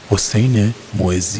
حسین معزی.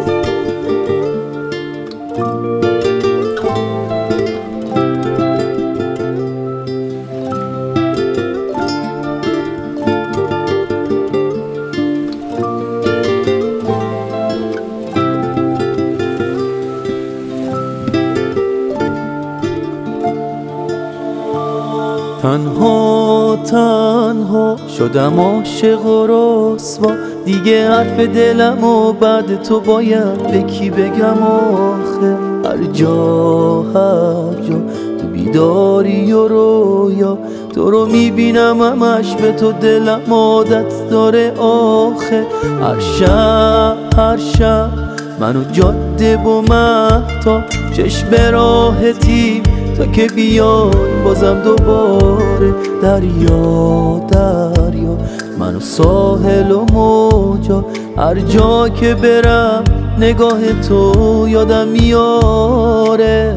تنها شدم عاشق و رسوا، دیگه حرف دلم و بعد تو باید به کی بگم آخه؟ هر جا تو بیداری و رویا، تو رو میبینم همش به تو دلم عادت داره آخه. هر شب منو جاده و مهتاب چشم راحتی تا که بیای بازم دوباره دریا منو ساحل و موجا، هر جا که برم نگاه تو یادم میاره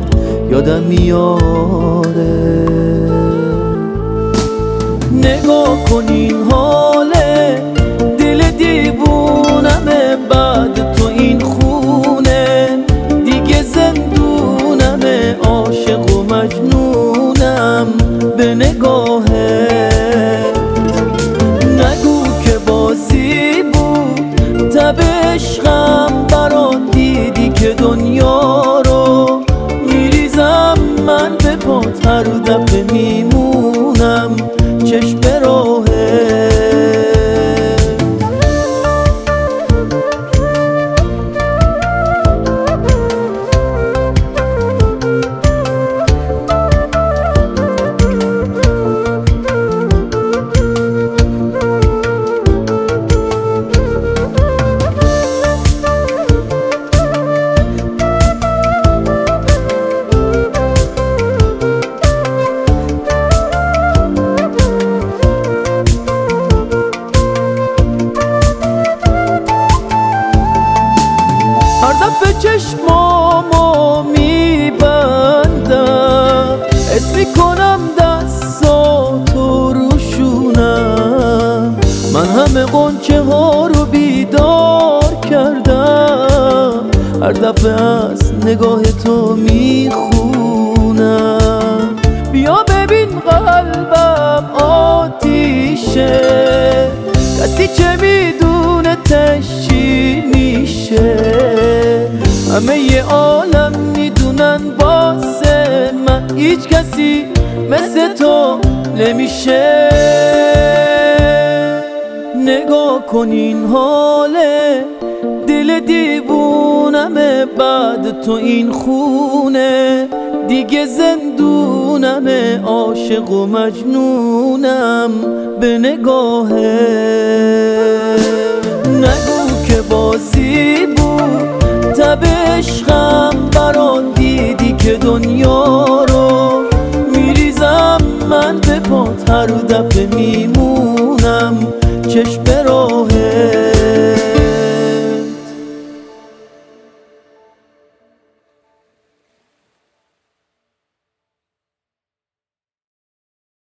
نگاه کن این حاله، دل دیوونمه بعد تو این خونه، دیگه زندونمه عاشق و مجنونم به نگاهت. نگو که بازی بود تب عشقم برات، دیدی که دنیا رو میریزم من به پات، هر دفعه میمونم چشم راهت. هر دفعه چشمامو میبندم حس میکنم دستاتو روشونم، من همه غنچه ها رو بیدار کردم، هر دفعه از نگاه تو میخونم. بیا ببین قلبم آتیشه، کسی چه میدونه تش چی میشه، همه ی عالم میدونن واسه من هیچ کسی مثل تو نمیشه. نگاه کن این حاله، دل دیوونمه بعد تو این خونه، دیگه زندونمه عاشق و مجنونم به نگاهت. نگو که بازی بود تب عشقم برات، دیدی که دنیا